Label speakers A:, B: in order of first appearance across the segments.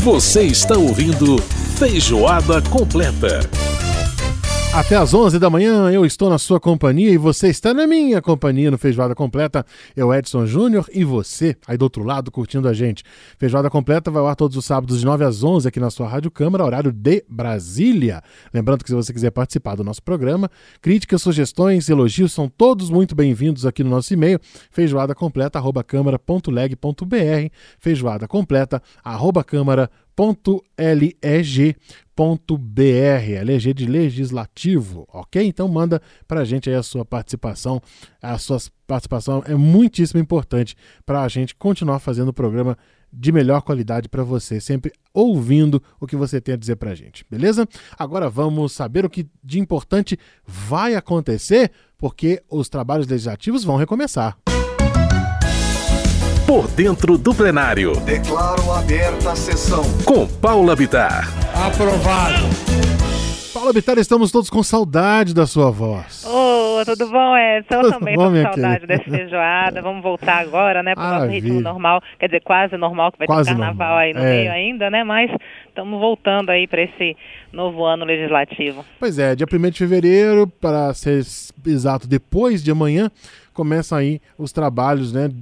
A: Você está ouvindo Feijoada Completa.
B: Até às 11 da manhã eu estou na sua companhia e você está na minha companhia no Feijoada Completa. Eu, Edson Júnior, e você aí do outro lado curtindo a gente. Feijoada Completa vai ao ar todos os sábados de 9 às 11 aqui na sua Rádio Câmara, horário de Brasília. Lembrando que se você quiser participar do nosso programa, críticas, sugestões, elogios são todos muito bem-vindos aqui no nosso e-mail, feijoadacompleta@câmara.leg.br, feijoadacompleta@câmara.leg.br, LG de legislativo, ok? Então manda pra gente aí a sua participação. A sua participação é muitíssimo importante para a gente continuar fazendo o programa de melhor qualidade para você, sempre ouvindo o que você tem a dizer pra gente, beleza? Agora vamos saber o que de importante vai acontecer, porque os trabalhos legislativos vão recomeçar.
A: Por dentro do plenário.
C: Declaro aberta a sessão.
A: Com Paula Bittar.
D: Aprovado.
B: Paula Bittar, estamos todos com saudade da sua voz.
E: Tudo bom, Edson? Eu também tô com saudade
B: querida
E: dessa feijoada. Vamos voltar agora, né, para o nosso ritmo normal. Quer dizer, quase normal, que vai
B: quase
E: ter carnaval
B: normal.
E: aí no meio ainda, né? Mas estamos voltando aí para esse novo ano legislativo.
B: Pois é, dia 1º de fevereiro, para ser exato, depois de amanhã, começam aí os trabalhos, né,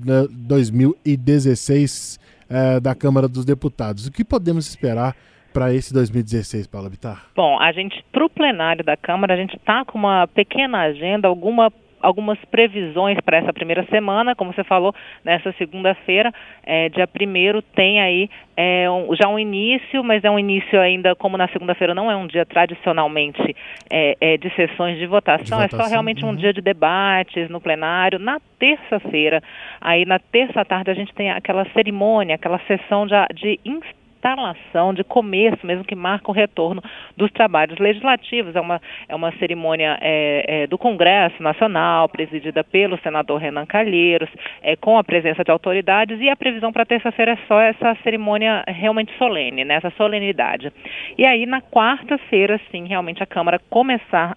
B: 2016 da Câmara dos Deputados. O que podemos esperar para esse 2016, Paula Bittar?
E: Bom, para o plenário da Câmara, a gente está com uma pequena agenda, algumas previsões para essa primeira semana, como você falou, nessa segunda-feira, dia 1º, tem aí já um início, mas é um início ainda, como na segunda-feira não é um dia tradicionalmente de sessões de votação, é só realmente um dia de debates no plenário. Na terça-feira, aí na terça à tarde, a gente tem aquela cerimônia, aquela sessão de instalação, de começo mesmo, que marca o retorno dos trabalhos legislativos. É uma cerimônia do Congresso Nacional, presidida pelo senador Renan Calheiros, com a presença de autoridades, e a previsão para terça-feira é só essa cerimônia realmente solene, né, essa solenidade. E aí, na quarta-feira, sim, realmente a Câmara começar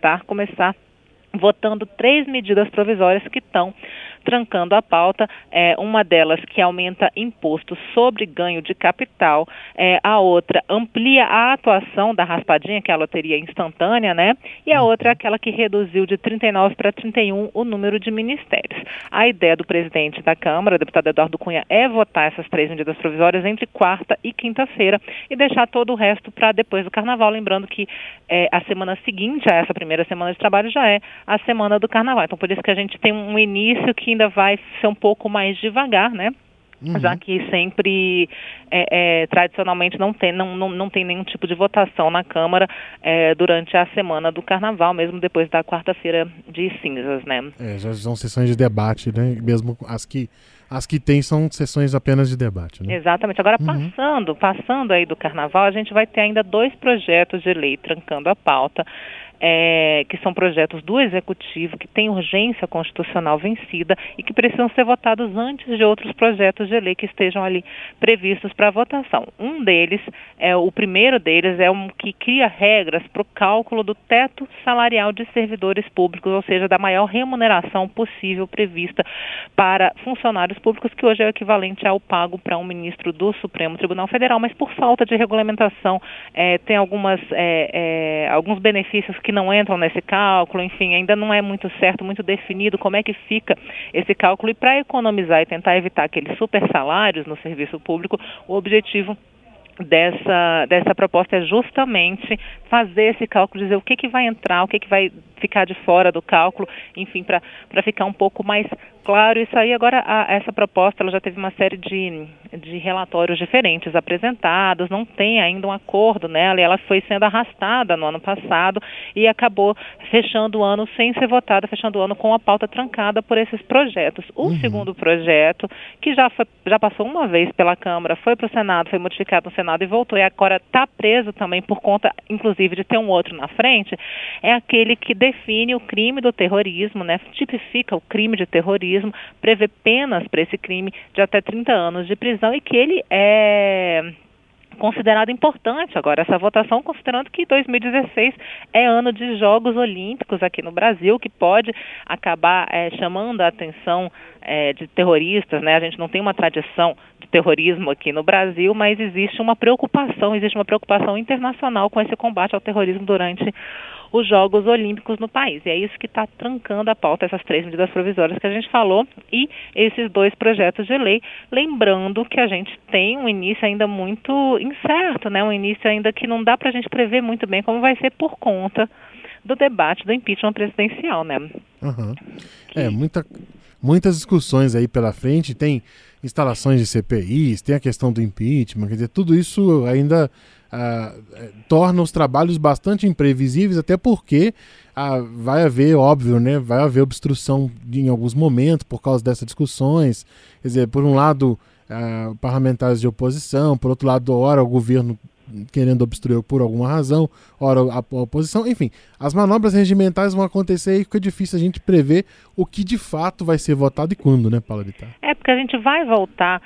E: votando 3 medidas provisórias que estão trancando a pauta, uma delas que aumenta imposto sobre ganho de capital, a outra amplia a atuação da raspadinha, que é a loteria instantânea, né? E a outra é aquela que reduziu de 39 para 31 o número de ministérios. A ideia do presidente da Câmara, o deputado Eduardo Cunha, é votar essas 3 medidas provisórias entre quarta e quinta-feira e deixar todo o resto para depois do Carnaval, lembrando que a semana seguinte a essa primeira semana de trabalho já é a semana do Carnaval. Então, por isso que a gente tem um início que ainda vai ser um pouco mais devagar, né? Já que sempre, tradicionalmente, não tem nenhum tipo de votação na Câmara durante a semana do Carnaval, mesmo depois da quarta-feira de cinzas, né?
B: Já são sessões de debate, né? Mesmo as que tem são sessões apenas de debate, né?
E: Exatamente. Agora, passando aí do Carnaval, a gente vai ter ainda 2 projetos de lei trancando a pauta, que são projetos do Executivo, que têm urgência constitucional vencida e que precisam ser votados antes de outros projetos de lei que estejam ali previstos para votação. O primeiro deles é um que cria regras para o cálculo do teto salarial de servidores públicos, ou seja, da maior remuneração possível prevista para funcionários públicos, que hoje é o equivalente ao pago para um ministro do Supremo Tribunal Federal, mas por falta de regulamentação tem alguns benefícios que não entram nesse cálculo, enfim, ainda não é muito certo, muito definido como é que fica esse cálculo, e para economizar e tentar evitar aqueles super salários no serviço público, o objetivo dessa proposta é justamente fazer esse cálculo, dizer o que vai entrar, o que vai ficar de fora do cálculo, enfim, para ficar um pouco mais claro isso aí. Agora, essa proposta ela já teve uma série de relatórios diferentes apresentados, não tem ainda um acordo nela, e ela foi sendo arrastada no ano passado e acabou fechando o ano sem ser votada, fechando o ano com a pauta trancada por esses projetos. O segundo projeto, que já passou uma vez pela Câmara, foi para o Senado, foi modificado no Senado e voltou, e agora está preso também por conta, inclusive, de ter um outro na frente, é aquele que define o crime do terrorismo, né? Tipifica o crime de terrorismo, prevê penas para esse crime de até 30 anos de prisão, e que ele considerado importante agora essa votação, considerando que 2016 é ano de Jogos Olímpicos aqui no Brasil, que pode acabar chamando a atenção de terroristas, né? A gente não tem uma tradição de terrorismo aqui no Brasil, mas existe uma preocupação internacional com esse combate ao terrorismo durante os Jogos Olímpicos no país. E é isso que está trancando a pauta, essas 3 medidas provisórias que a gente falou e esses 2 projetos de lei, lembrando que a gente tem um início ainda muito incerto, né? Um início ainda que não dá para a gente prever muito bem como vai ser por conta do debate do impeachment presidencial, né?
B: Uhum. Muitas discussões aí pela frente, tem instalações de CPIs, tem a questão do impeachment, quer dizer, tudo isso ainda torna os trabalhos bastante imprevisíveis, até porque vai haver, óbvio, né, vai haver obstrução em alguns momentos por causa dessas discussões, quer dizer, por um lado parlamentares de oposição, por outro lado, ora o governo querendo obstruir por alguma razão, ora a oposição, enfim, as manobras regimentais vão acontecer e fica difícil a gente prever o que de fato vai ser votado e quando, né, Paula Bittar?
E: Porque a gente vai voltar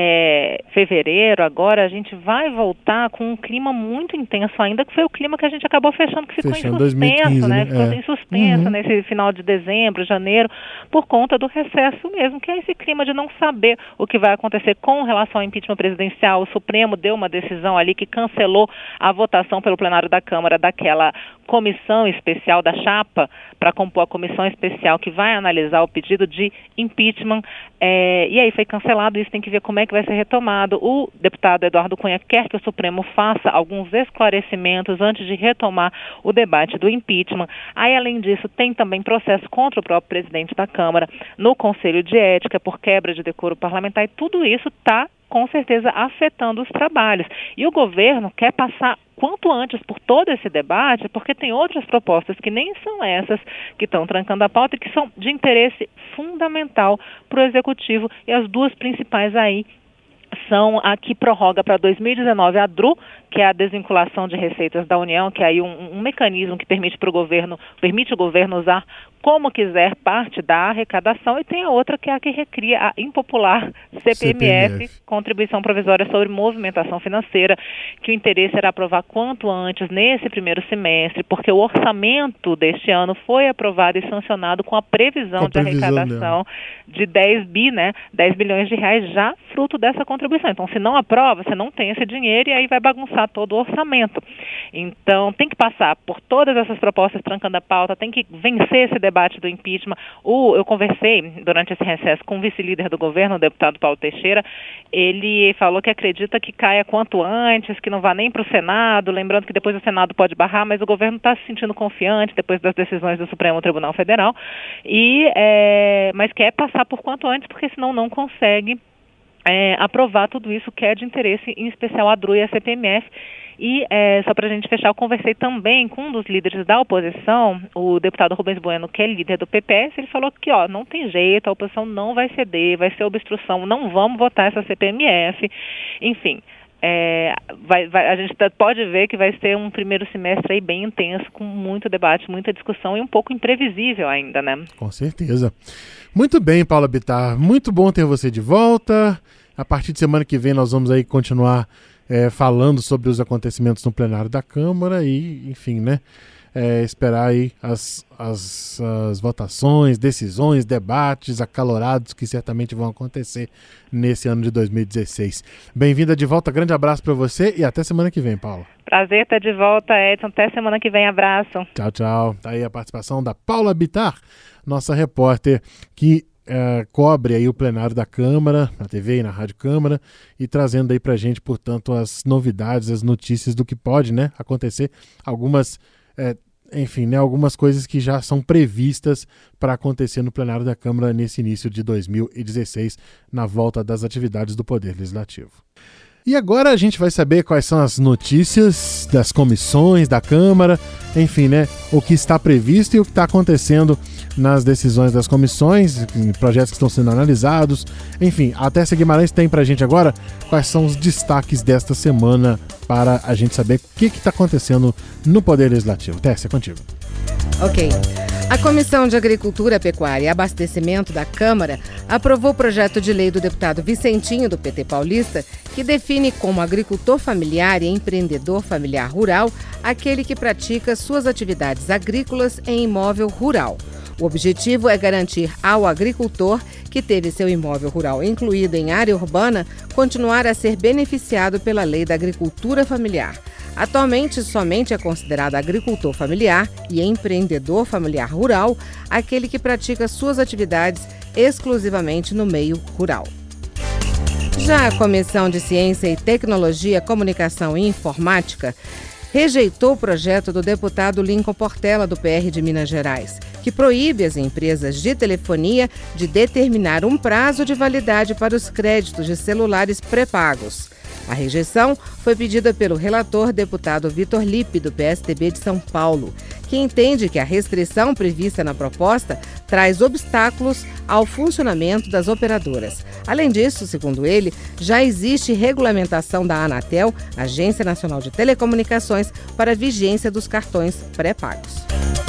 E: fevereiro, agora a gente vai voltar com um clima muito intenso ainda, que foi o clima que a gente acabou fechando, que ficou em suspenso, 2015, né? Ficou em suspenso nesse final de dezembro, janeiro, por conta do recesso mesmo, que é esse clima de não saber o que vai acontecer com relação ao impeachment presidencial. O Supremo deu uma decisão ali que cancelou a votação pelo plenário da Câmara daquela comissão especial da chapa para compor a comissão especial que vai analisar o pedido de impeachment, e aí foi cancelado. Isso tem que ver como é que vai ser retomado. O deputado Eduardo Cunha quer que o Supremo faça alguns esclarecimentos antes de retomar o debate do impeachment. Aí, além disso, tem também processo contra o próprio presidente da Câmara no Conselho de Ética por quebra de decoro parlamentar, e tudo isso está com certeza afetando os trabalhos. E o governo quer passar quanto antes por todo esse debate, porque tem outras propostas que nem são essas que estão trancando a pauta e que são de interesse fundamental para o Executivo. E as 2 principais aí são a que prorroga para 2019 a DRU, que é a desvinculação de receitas da União, que é aí um mecanismo que permite o governo usar como quiser parte da arrecadação, e tem a outra que é a que recria a impopular CPMF, Contribuição Provisória sobre Movimentação Financeira, que o interesse era aprovar quanto antes nesse primeiro semestre, porque o orçamento deste ano foi aprovado e sancionado com a previsão de arrecadação de 10 bilhões de reais, já fruto dessa contribuição. Então, se não aprova, você não tem esse dinheiro e aí vai bagunçar todo o orçamento. Então, tem que passar por todas essas propostas trancando a pauta, tem que vencer esse debate do impeachment. Eu conversei durante esse recesso com o vice-líder do governo, o deputado Paulo Teixeira. Ele falou que acredita que caia quanto antes, que não vá nem para o Senado, lembrando que depois o Senado pode barrar, mas o governo está se sentindo confiante depois das decisões do Supremo Tribunal Federal, mas quer passar por quanto antes, porque senão não consegue aprovar tudo isso que é de interesse, em especial a DRU e a CPMF. E só para a gente fechar, eu conversei também com um dos líderes da oposição, o deputado Rubens Bueno, que é líder do PPS. Ele falou que não tem jeito, a oposição não vai ceder, vai ser obstrução, não vamos votar essa CPMF. Enfim, a gente pode ver que vai ser um primeiro semestre aí bem intenso, com muito debate, muita discussão e um pouco imprevisível ainda, né?
B: Com certeza. Muito bem, Paula Bittar, muito bom ter você de volta. A partir de semana que vem nós vamos aí continuar falando sobre os acontecimentos no plenário da Câmara e, enfim, né, esperar aí as votações, decisões, debates acalorados que certamente vão acontecer nesse ano de 2016. Bem-vinda de volta, grande abraço para você e até semana que vem, Paula.
E: Prazer estar de volta, Edson. Até semana que vem, abraço.
B: Tchau, tchau. Tá aí a participação da Paula Bittar, nossa repórter que cobre aí o plenário da Câmara, na TV e na Rádio Câmara, e trazendo aí pra gente, portanto, as novidades, as notícias do que pode, né, acontecer, algumas coisas que já são previstas para acontecer no plenário da Câmara nesse início de 2016, na volta das atividades do Poder Legislativo. E agora a gente vai saber quais são as notícias das comissões da Câmara, enfim, né, o que está previsto e o que está acontecendo nas decisões das comissões, projetos que estão sendo analisados, enfim, a Tessa Guimarães tem pra gente agora quais são os destaques desta semana para a gente saber o que está acontecendo no Poder Legislativo. Tessa, é contigo.
D: Ok. A Comissão de Agricultura, Pecuária e Abastecimento da Câmara aprovou o projeto de lei do deputado Vicentinho, do PT paulista, que define como agricultor familiar e empreendedor familiar rural aquele que pratica suas atividades agrícolas em imóvel rural. O objetivo é garantir ao agricultor que teve seu imóvel rural incluído em área urbana continuar a ser beneficiado pela Lei da Agricultura Familiar. Atualmente, somente é considerado agricultor familiar e empreendedor familiar rural aquele que pratica suas atividades exclusivamente no meio rural. Já a Comissão de Ciência e Tecnologia, Comunicação e Informática rejeitou o projeto do deputado Lincoln Portela, do PR de Minas Gerais, que proíbe as empresas de telefonia de determinar um prazo de validade para os créditos de celulares pré-pagos. A rejeição foi pedida pelo relator deputado Vitor Lippe, do PSDB de São Paulo, que entende que a restrição prevista na proposta traz obstáculos ao funcionamento das operadoras. Além disso, segundo ele, já existe regulamentação da Anatel, Agência Nacional de Telecomunicações, para a vigência dos cartões pré-pagos.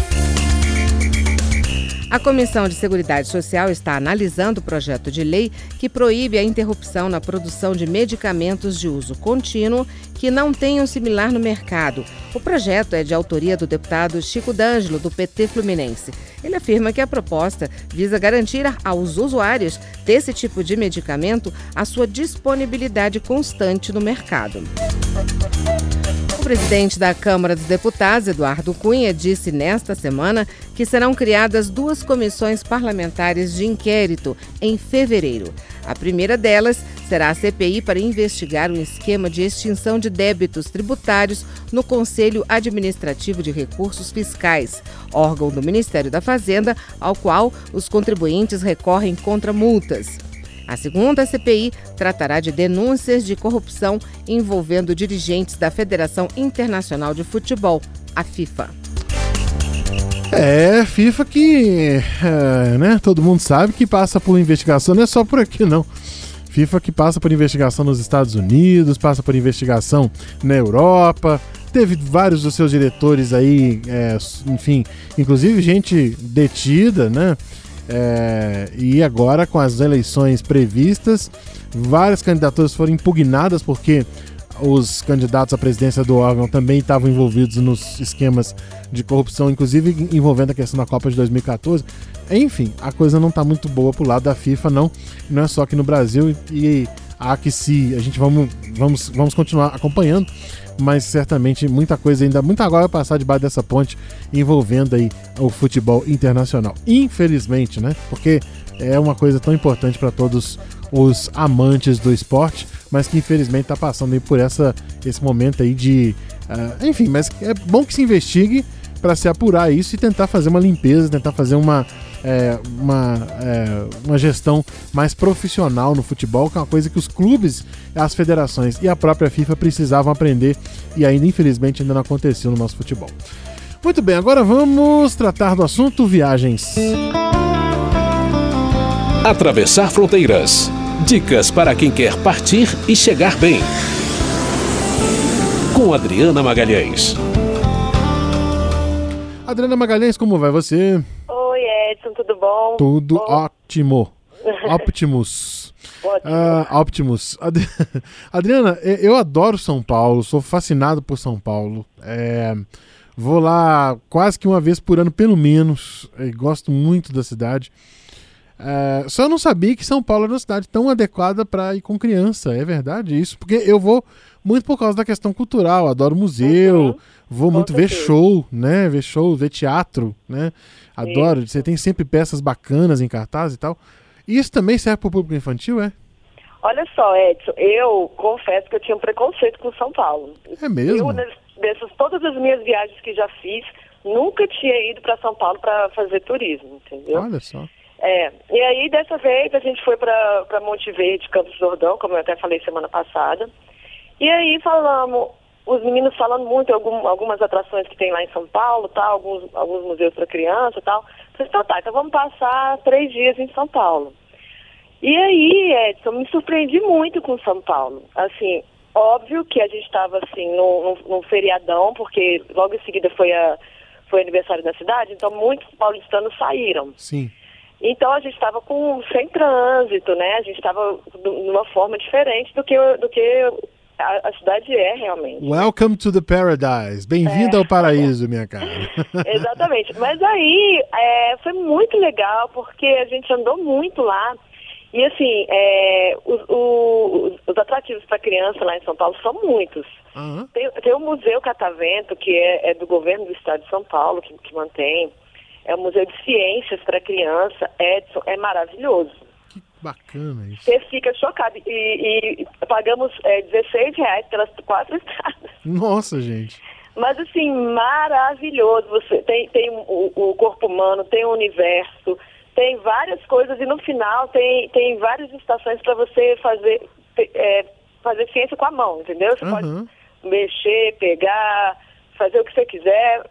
D: A Comissão de Seguridade Social está analisando o projeto de lei que proíbe a interrupção na produção de medicamentos de uso contínuo que não tenham similar no mercado. O projeto é de autoria do deputado Chico D'Angelo, do PT Fluminense. Ele afirma que a proposta visa garantir aos usuários desse tipo de medicamento a sua disponibilidade constante no mercado. O presidente da Câmara dos Deputados, Eduardo Cunha, disse nesta semana que serão criadas 2 comissões parlamentares de inquérito em fevereiro. A primeira delas será a CPI para investigar um esquema de extinção de débitos tributários no Conselho Administrativo de Recursos Fiscais, órgão do Ministério da Fazenda, ao qual os contribuintes recorrem contra multas. A segunda CPI tratará de denúncias de corrupção envolvendo dirigentes da Federação Internacional de Futebol, a FIFA.
B: FIFA que, todo mundo sabe que passa por investigação, não é só por aqui não. FIFA que passa por investigação nos Estados Unidos, passa por investigação na Europa, teve vários dos seus diretores aí, inclusive gente detida, né? E agora, com as eleições previstas, várias candidaturas foram impugnadas porque os candidatos à presidência do órgão também estavam envolvidos nos esquemas de corrupção, inclusive envolvendo a questão da Copa de 2014. Enfim, a coisa não está muito boa pro lado da FIFA, não é só aqui no Brasil, e há que a gente vamos continuar acompanhando, mas certamente muita água vai passar debaixo dessa ponte envolvendo aí o futebol internacional. Infelizmente, né? Porque é uma coisa tão importante para todos os amantes do esporte, mas que infelizmente está passando aí por esse momento aí de... mas é bom que se investigue para se apurar isso e tentar fazer uma limpeza, tentar fazer uma gestão mais profissional no futebol, que é uma coisa que os clubes, as federações e a própria FIFA precisavam aprender e ainda, infelizmente, ainda não aconteceu no nosso futebol. Muito bem, agora vamos tratar do assunto viagens.
A: Atravessar fronteiras. Dicas para quem quer partir e chegar bem. Com Adriana Magalhães.
B: Adriana Magalhães, como vai você?
F: Oi, Edson, tudo bom?
B: Tudo ótimo. Optimus. Optimus. Adriana, eu adoro São Paulo, sou fascinado por São Paulo. Vou lá quase que uma vez por ano, pelo menos. Gosto muito da cidade. Só não sabia que São Paulo era uma cidade tão adequada para ir com criança. É verdade isso? Porque eu vou muito por causa da questão cultural. Adoro museu, vou muito ver show, né? Ver teatro, né? Adoro. Você tem sempre peças bacanas em cartaz e tal. Isso também serve para o público infantil, é?
F: Olha só, Edson, eu confesso que eu tinha um preconceito com São Paulo.
B: É mesmo?
F: Todas as minhas viagens que já fiz, nunca tinha ido para São Paulo para fazer turismo, entendeu?
B: Olha só.
F: E aí, dessa vez, a gente foi para Monte Verde, Campos do Jordão, como eu até falei semana passada. E aí os meninos falando muito, algumas atrações que tem lá em São Paulo, tal, alguns museus para criança e tal. Eu falei, então vamos passar 3 dias em São Paulo. E aí, Edson, me surpreendi muito com São Paulo. Assim, óbvio que a gente estava assim, num feriadão, porque logo em seguida foi aniversário da cidade, então muitos paulistanos saíram.
B: Sim.
F: Então a gente estava sem trânsito, né? A gente estava de uma forma diferente do que a cidade é realmente.
B: Welcome to the paradise. Bem-vindo ao paraíso, minha cara.
F: Exatamente. Mas aí foi muito legal porque a gente andou muito lá. E assim, os atrativos para criança lá em São Paulo são muitos.
B: Uhum.
F: Tem o Museu Catavento, que é do governo do estado de São Paulo, que mantém. É o Museu de Ciências para Criança, Edson, é maravilhoso.
B: Que bacana isso.
F: Você fica chocado. E pagamos R$16 pelas 4 estradas.
B: Nossa, gente.
F: Mas assim, maravilhoso. Você tem o corpo humano, tem o universo, tem várias coisas e no final tem várias estações para você fazer ciência com a mão, entendeu? Você pode mexer, pegar, fazer o que você quiser,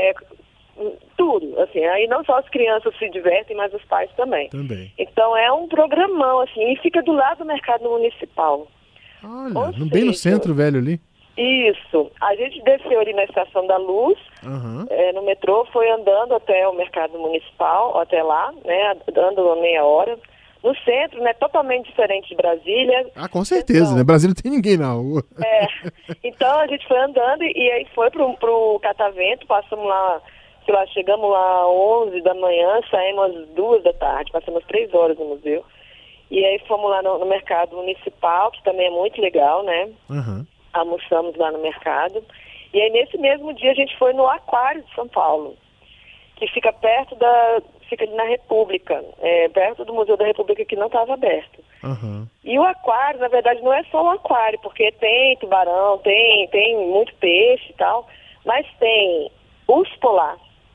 F: tudo, assim. Aí não só as crianças se divertem, mas os pais também. Então é um programão, assim, e fica do lado do mercado municipal.
B: Olha, bem no centro, velho, ali.
F: Isso. A gente desceu ali na Estação da Luz, no metrô, foi andando até o mercado municipal, até lá, né, andando meia hora. No centro, né, totalmente diferente de Brasília.
B: Ah, com certeza, então, né? Brasília não tem ninguém na rua.
F: Então a gente foi andando e aí foi pro Catavento, passamos lá, sei lá, chegamos lá às 11 da manhã, saímos às 2 da tarde, passamos 3 horas no museu. E aí fomos lá no mercado municipal, que também é muito legal, né? Almoçamos lá no mercado. E aí nesse mesmo dia a gente foi no Aquário de São Paulo, que fica fica ali na República, perto do Museu da República, que não estava aberto. E o aquário, na verdade, não é só um aquário, porque tem tubarão, tem muito peixe e tal, mas tem urso polar,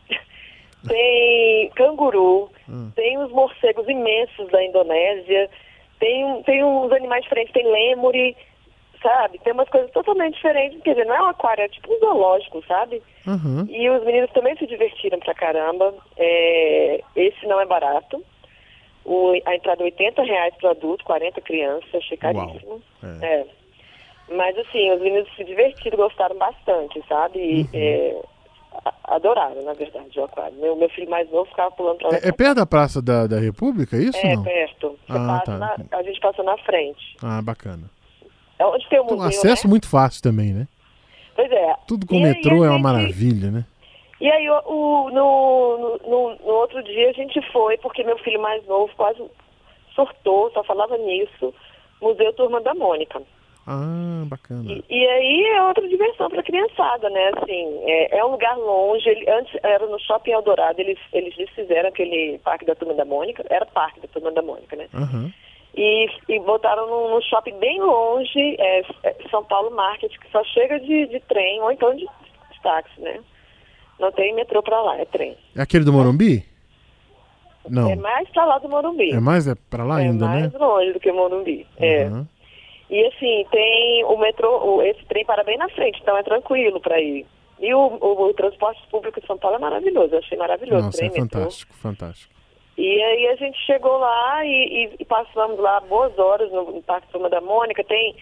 F: tem canguru, tem os morcegos imensos da Indonésia, tem uns animais diferentes, tem lêmure, sabe? Tem umas coisas totalmente diferentes, quer dizer, não é um aquário, é tipo um zoológico, sabe? E os meninos também se divertiram pra caramba. Esse não é barato. A entrada é R$80 para adulto, 40 crianças, achei caríssimo. Mas assim, os meninos se divertiram, gostaram bastante, sabe? E, adoraram, na verdade, o aquário. Meu filho mais novo ficava pulando pra lá.
B: É perto da Praça da República, isso?
F: É, perto. A gente passa na frente.
B: Ah, bacana.
F: É onde tem o museu,
B: acesso, né? Muito fácil também, né?
F: Pois é.
B: Tudo com metrô é uma maravilha, né?
F: E aí, no outro dia a gente foi, porque meu filho mais novo quase surtou, só falava nisso, Museu Turma da Mônica.
B: Ah, bacana.
F: E aí é outra diversão para a criançada, né? Assim, é um lugar longe. Antes era no Shopping Eldorado, eles desfizeram aquele Parque da Turma da Mônica, era Parque da Turma da Mônica, né? E botaram num shopping bem longe, São Paulo Market, que só chega de trem, ou então de táxi, né? Não tem metrô pra lá, é trem.
B: É aquele do Morumbi? Não.
F: É mais pra lá do Morumbi.
B: É pra lá ainda, né?
F: É mais longe do que o Morumbi, E assim, tem o metrô, esse trem para bem na frente, então é tranquilo pra ir. E o transporte público de São Paulo é maravilhoso, eu achei maravilhoso.
B: Nossa,
F: trem,
B: fantástico,
F: metrô.
B: Fantástico.
F: E aí a gente chegou lá e passamos lá boas horas no Parque Turma da Mônica.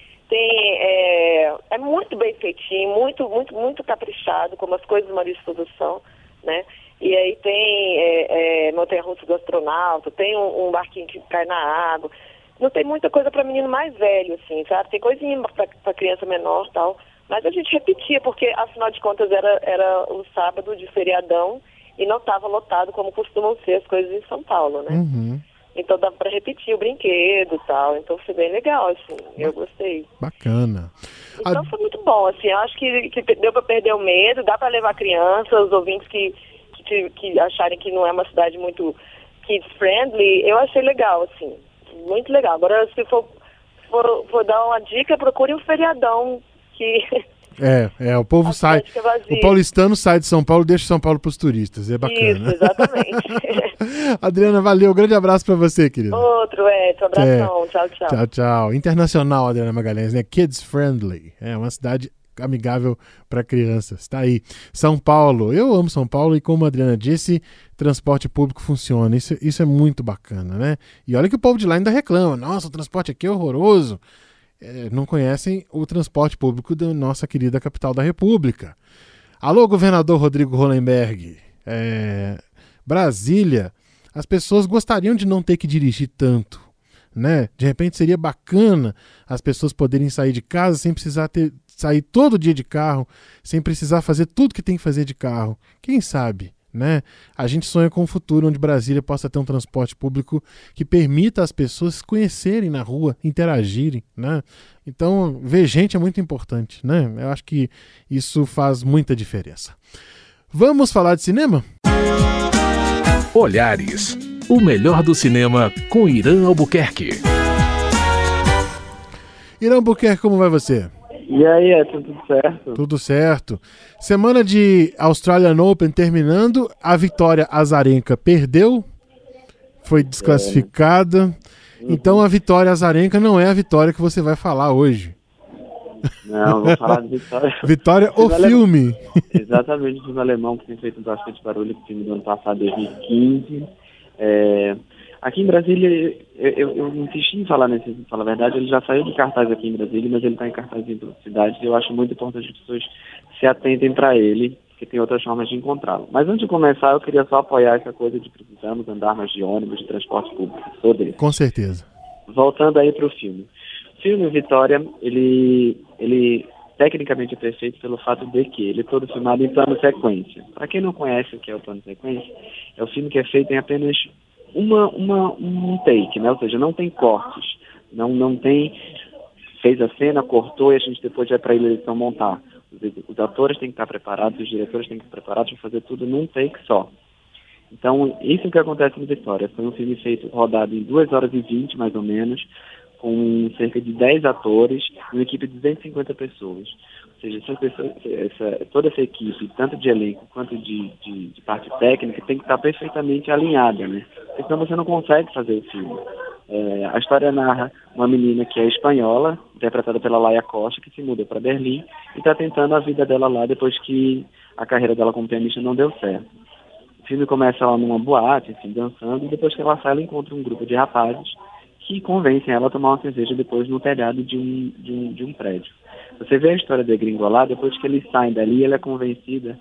F: É muito bem feitinho, muito, muito, muito caprichado, como as coisas marítimas são, né? E aí tem montanha-russa do astronauta, tem um barquinho que cai na água. Não tem muita coisa para menino mais velho, assim, sabe? Tem coisinha para criança menor e tal. Mas a gente repetia, porque afinal de contas era um sábado de feriadão e não estava lotado como costumam ser as coisas em São Paulo, né? Então dava para repetir o brinquedo e tal. Então foi bem legal, assim. Eu gostei.
B: Bacana.
F: Então foi muito bom, assim. Eu acho que deu para perder o medo, dá para levar criança, os ouvintes que acharem que não é uma cidade muito kids-friendly. Eu achei legal, assim. Muito legal. Agora, se for dar uma dica, procure um feriadão que...
B: o povo sai, o paulistano sai de São Paulo e deixa São Paulo para os turistas, é bacana.
F: Isso, exatamente.
B: Adriana, valeu, um grande abraço para você, querida.
F: Outro, abração, tchau.
B: Tchau. Internacional, Adriana Magalhães, né? Kids friendly, é uma cidade amigável para crianças, tá aí. São Paulo, eu amo São Paulo e como a Adriana disse, transporte público funciona, isso é muito bacana, né? E olha que o povo de lá ainda reclama, nossa, o transporte aqui é horroroso. Não conhecem o transporte público da nossa querida capital da República. Alô, governador Rodrigo Hollenberg. Brasília as pessoas gostariam de não ter que dirigir tanto, né? De repente seria bacana as pessoas poderem sair de casa sem precisar sair todo dia de carro, sem precisar fazer tudo que tem que fazer de carro. Quem sabe? Né? A gente sonha com um futuro onde Brasília possa ter um transporte público que permita as pessoas se conhecerem na rua, interagirem, né? Então, ver gente é muito importante, né? Eu acho que isso faz muita diferença. Vamos falar de cinema?
A: Olhares, o melhor do cinema com Irã Albuquerque.
B: Irã Albuquerque, como vai você?
G: E aí, tudo certo?
B: Tudo certo. Semana de Australian Open terminando, a Vitória Azarenka perdeu, foi desclassificada. Então a Vitória Azarenka não é a Vitória que você vai falar hoje.
G: Não, vou falar de Vitória.
B: Vitória, o filme.
G: Exatamente, o filme alemão que tem feito bastante barulho, o filme do ano passado, 2015. Aqui em Brasília, eu insisti em falar nesse filme, falar a verdade, ele já saiu de cartaz aqui em Brasília, mas ele está em cartaz em outras cidades, e eu acho muito importante que as pessoas se atentem para ele, porque tem outras formas de encontrá-lo. Mas antes de começar, eu queria só apoiar essa coisa de precisamos andar mais de ônibus, de transporte público, sou desse.
B: Com certeza.
G: Voltando aí para o filme. O filme Vitória, ele tecnicamente é perfeito pelo fato de que ele é todo filmado em plano sequência. Para quem não conhece o que é o plano sequência, é o filme que é feito em apenas um take, né? Ou seja, não tem cortes, não tem, fez a cena, cortou e a gente depois vai para a edição montar. Os atores têm que estar preparados, os diretores têm que estar preparados para fazer tudo num take só. Então, isso é o que acontece no Vitória. Foi um filme rodado em 2 horas e 20, mais ou menos, com cerca de 10 atores e uma equipe de 250 pessoas. Ou seja, toda essa equipe, tanto de elenco quanto de parte técnica, tem que estar perfeitamente alinhada, né? Porque senão você não consegue fazer o filme. A história narra uma menina que é espanhola, interpretada pela Laia Costa, que se muda para Berlim e está tentando a vida dela lá depois que a carreira dela como pianista não deu certo. O filme começa lá numa boate, assim, dançando, e depois que ela sai, ela encontra um grupo de rapazes que convencem ela a tomar uma cerveja depois no telhado de um prédio. Você vê a história de Gringolar, depois que eles saem dali, ela é convencida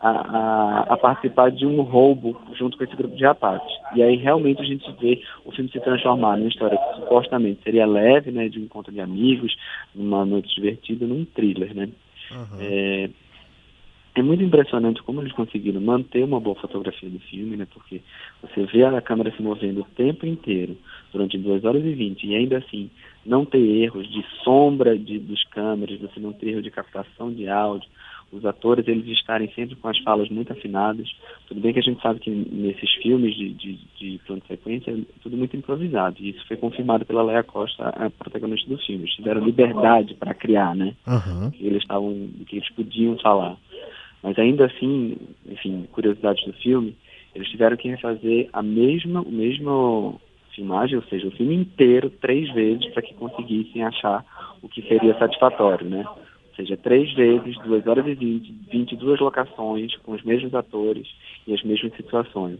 G: a participar de um roubo junto com esse grupo de rapazes. E aí realmente a gente vê o filme se transformar numa história que supostamente seria leve, né, de um encontro de amigos, numa noite divertida, num thriller, né? Uhum. É muito impressionante como eles conseguiram manter uma boa fotografia do filme, né? Porque você vê a câmera se movendo o tempo inteiro, durante 2 horas e 20, e ainda assim não ter erros de sombra dos câmeras, você não ter erro de captação de áudio, os atores eles estarem sempre com as falas muito afinadas. Tudo bem que a gente sabe que nesses filmes de plano de sequência é tudo muito improvisado, e isso foi confirmado pela Laia Costa, a protagonista do filme. Eles tiveram liberdade para criar, né? Uhum. Que eles podiam falar. Mas ainda assim, enfim, curiosidades do filme, eles tiveram que refazer a mesma filmagem, ou seja, o filme inteiro 3 vezes para que conseguissem achar o que seria satisfatório, né? Ou seja, 3 vezes, 2 horas e 20, 22 locações, com os mesmos atores e as mesmas situações.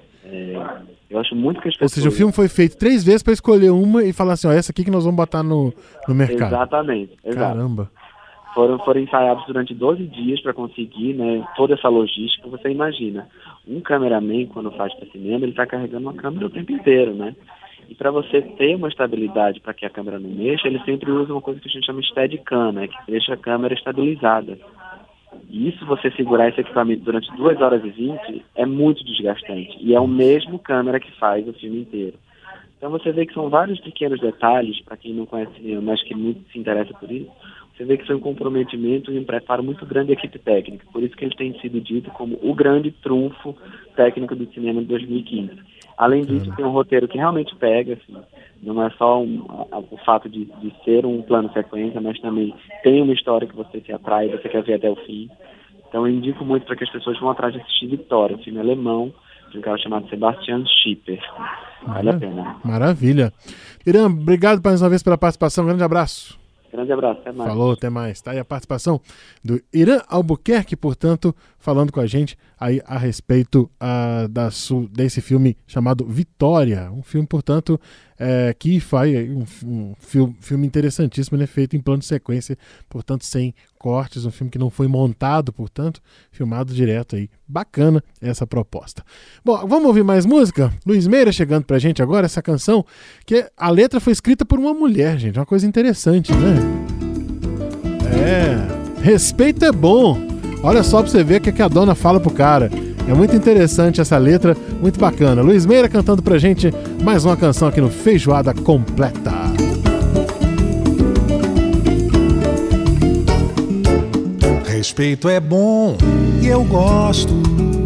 G: Eu acho muito que as pessoas... Ou
B: seja, o filme foi feito 3 vezes para escolher uma e falar assim, ó, essa aqui que nós vamos botar no mercado.
G: Exatamente, exato.
B: Caramba.
G: Foram ensaiados durante 12 dias para conseguir, né, toda essa logística. Você imagina, um cameraman, quando faz para cinema, ele está carregando uma câmera o tempo inteiro, né? E para você ter uma estabilidade para que a câmera não mexa, ele sempre usa uma coisa que a gente chama de Steadicam, né, que deixa a câmera estabilizada. E isso, você segurar esse equipamento durante 2 horas e 20, é muito desgastante. E é o mesmo câmera que faz o filme inteiro. Então você vê que são vários pequenos detalhes, para quem não conhece cinema, mas que muito se interessa por isso. Você vê que foi um comprometimento e um preparo muito grande da equipe técnica. Por isso que ele tem sido dito como o grande trunfo técnico do cinema de 2015. Além disso, tem um roteiro que realmente pega, assim, não é só o fato de ser um plano sequência, mas também tem uma história que você se atrai, você quer ver até o fim. Então eu indico muito para que as pessoas vão atrás de assistir Vitória, um filme alemão, de um cara chamado Sebastian Schipper. Vale a pena.
B: Maravilha. Irã, obrigado mais uma vez pela participação. Um grande abraço.
G: Grande abraço, até mais.
B: Falou, até mais. Tá aí a participação do Irã Albuquerque, portanto, falando com a gente aí a respeito desse filme chamado Vitória. Um filme, portanto, que faz um filme interessantíssimo, ele é feito em plano de sequência, portanto sem cortes, um filme que não foi montado, portanto, filmado direto aí. Bacana essa proposta. Bom, vamos ouvir mais música? Luiz Meira chegando pra gente agora, essa canção, que a letra foi escrita por uma mulher, gente, uma coisa interessante, né? Respeito é bom. Olha só pra você ver o que a dona fala pro cara. É muito interessante essa letra, muito bacana. Luiz Meira cantando pra gente mais uma canção aqui no Feijoada Completa.
H: Respeito é bom e eu gosto.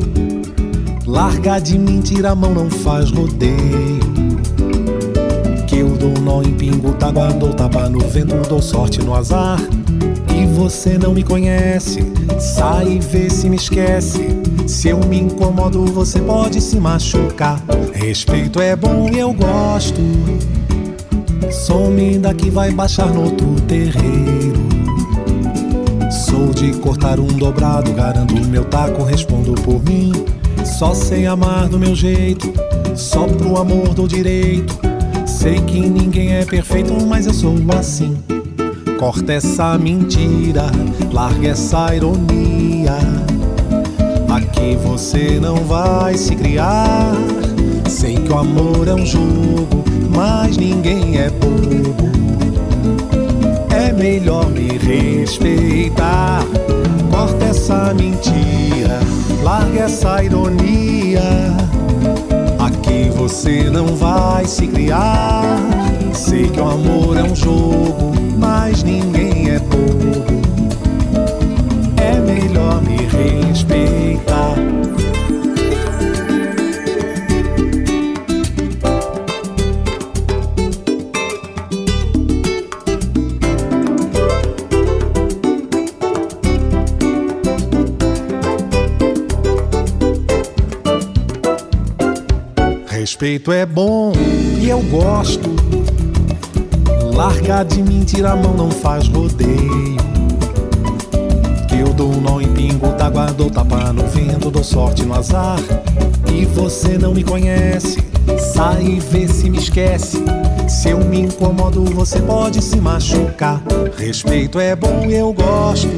H: Larga de mim, tira a mão, não faz rodeio. Que eu dou nó em pingo, tágua, dou tapa no vento, dou sorte no azar. E você não me conhece, sai e vê se me esquece. Se eu me incomodo, você pode se machucar. Respeito é bom e eu gosto. Some daqui, vai baixar no outro terreiro. Sou de cortar um dobrado, garanto o meu taco, respondo por mim. Só sei amar do meu jeito, só pro amor dou direito. Sei que ninguém é perfeito, mas eu sou assim. Corta essa mentira, larga essa ironia. Aqui você não vai se criar. Sei que o amor é um jogo, mas ninguém é bobo. É melhor me respeitar. Corta essa mentira, larga essa ironia. Aqui você não vai se criar. Sei que o amor é um jogo, mas ninguém é bobo. É melhor me respeitar. Respeito é bom e eu gosto. Larga de mim, tira a mão, não faz rodeio. Que eu dou um nó em pingo, tágua, dou tapa no vento, dou sorte no azar. E você não me conhece, sai e vê se me esquece. Se eu me incomodo, você pode se machucar. Respeito é bom e eu gosto.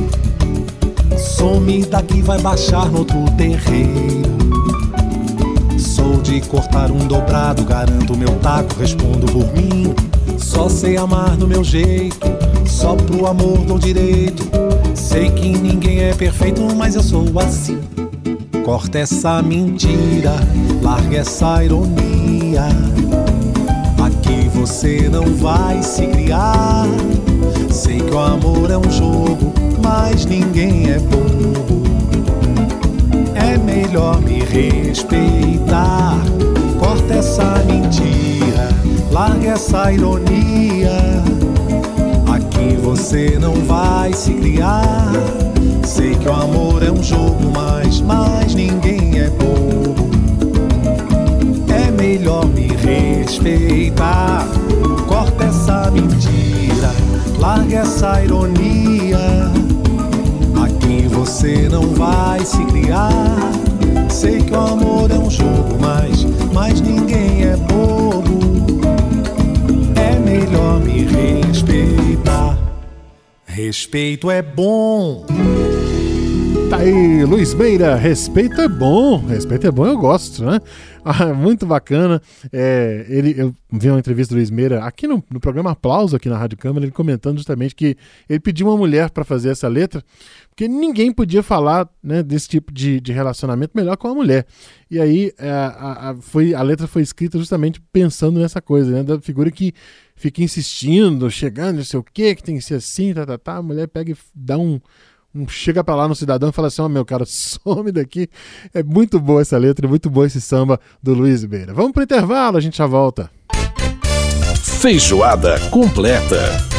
H: Some daqui, vai baixar no outro terreiro. Sou de cortar um dobrado, garanto o meu taco, respondo por mim. Só sei amar do meu jeito, só pro amor dou direito. Sei que ninguém é perfeito, mas eu sou assim. Corta essa mentira, larga essa ironia. Aqui você não vai se criar. Sei que o amor é um jogo, mas ninguém é bobo. É melhor me respeitar. Corta essa mentira, larga essa ironia. Aqui você não vai se criar. Sei que o amor é um jogo, mas ninguém é bobo. É melhor me respeitar. Corta essa mentira, larga essa ironia. Aqui você não vai se criar. Sei que o amor é um jogo, mas ninguém é bobo. É melhor me respeitar. Respeito é bom.
B: Tá aí, Luiz Meira, respeito é bom. Respeito é bom, eu gosto, né? Muito bacana. Eu vi uma entrevista do Luiz Meira aqui no programa Aplauso, aqui na Rádio Câmara, ele comentando justamente que ele pediu uma mulher para fazer essa letra, porque ninguém podia falar, né, desse tipo de relacionamento melhor com a mulher. E aí a letra foi escrita justamente pensando nessa coisa, né, da figura que fica insistindo, chegando, não sei o que tem que ser assim, a mulher pega e dá chega pra lá no cidadão e fala assim: meu cara, some daqui. É muito boa essa letra, muito bom esse samba do Luiz Meira. Vamos pro intervalo, a gente já volta.
A: Feijoada completa.